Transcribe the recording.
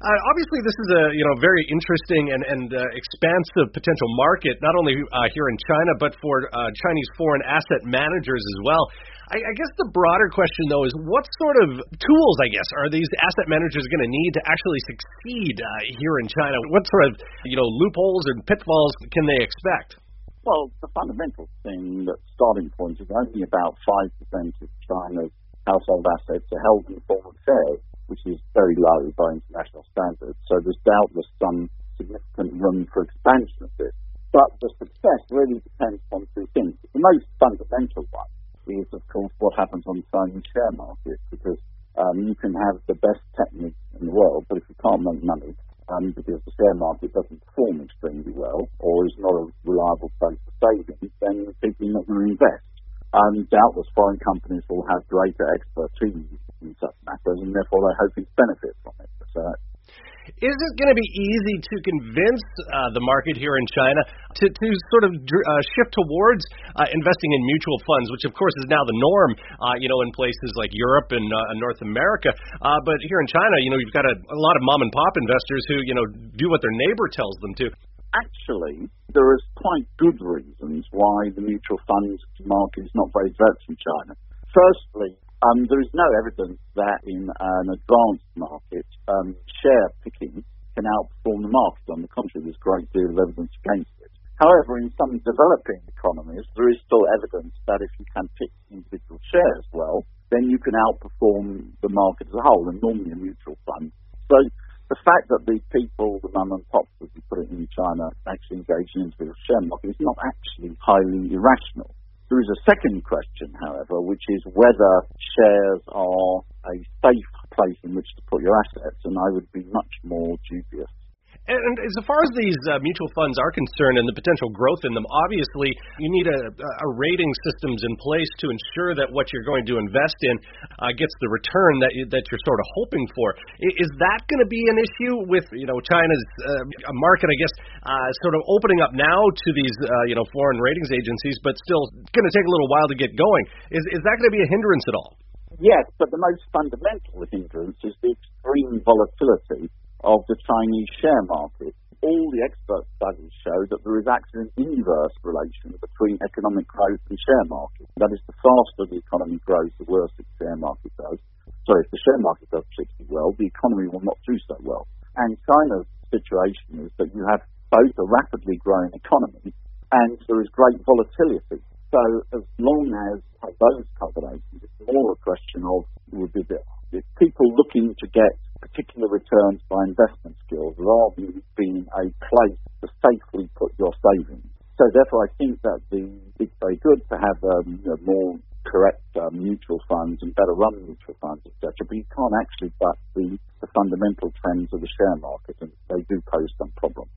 Obviously, this is a very interesting and expansive potential market, not only here in China, but for Chinese foreign asset managers as well. I guess the broader question, though, is what sort of tools, are these asset managers going to need to actually succeed here in China? What sort of loopholes and pitfalls can they expect? Well, the fundamental thing, that starting point is only about 5% of China's household assets are held in the form of shares, which is very low by international standards. So there's doubtless some significant room for expansion of this. But the success really depends on two things. The most fundamental one is, of course, what happens on the Chinese share market, because you can have the best techniques in the world, but if you can't make money, because the share market doesn't perform extremely well or is not a reliable place for savings, then people are not going to invest. Doubtless foreign companies will have greater expertise in such matters, and therefore they're hoping to benefit from it. So, is it going to be easy to convince the market here in China to sort of shift towards investing in mutual funds, which of course is now the norm, in places like Europe and North America. But here in China, you've got a lot of mom and pop investors who, do what their neighbor tells them to. Actually, there is quite good reasons why the mutual funds market is not very developed in China. Firstly, there is no evidence that in an advanced market, share picking can outperform the market. On the contrary, there's a great deal of evidence against it. However, in some developing economies, there is still evidence that if you can pick individual shares well, then you can outperform the market as a whole, and normally a mutual fund. So the fact that these people, the mum and pops, as we put it in China, actually engage in the individual share market is not actually highly irrational. There is a second question, however, which is whether shares are a safe place in which to put your assets, and I would be much more dubious. And as far as these mutual funds are concerned and the potential growth in them, obviously you need a rating systems in place to ensure that what you're going to invest in gets the return that you're sort of hoping for. Is that going to be an issue with China's market, sort of opening up now to these foreign ratings agencies, but still going to take a little while to get going? Is that going to be a hindrance at all? Yes, but the most fundamental hindrance is the extreme volatility of the Chinese share market. All the expert studies show that there is actually an inverse relation between economic growth and share market. That is, the faster the economy grows, the worse the share market does. So if the share market does particularly well, the economy will not do so well. And China's situation is that you have both a rapidly growing economy and there is great volatility. So as long as those combinations, it's more a question of people looking to get particular returns by investment skills rather than being a place to safely put your savings. So therefore I think that it's very good to have more correct mutual funds and better run mutual funds, etc. But you can't actually butt the fundamental trends of the share market, and they do pose some problems.